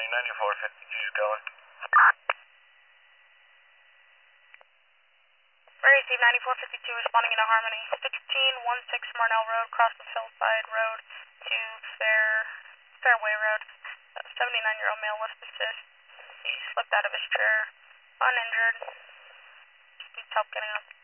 9452 is going. Murray Steve 9452 responding into Harmony. 1616 Marnell Road, across the Hillside Road to Fairway Road. 79-year-old male with assist. He slipped out of his chair, uninjured. Just needs help getting up.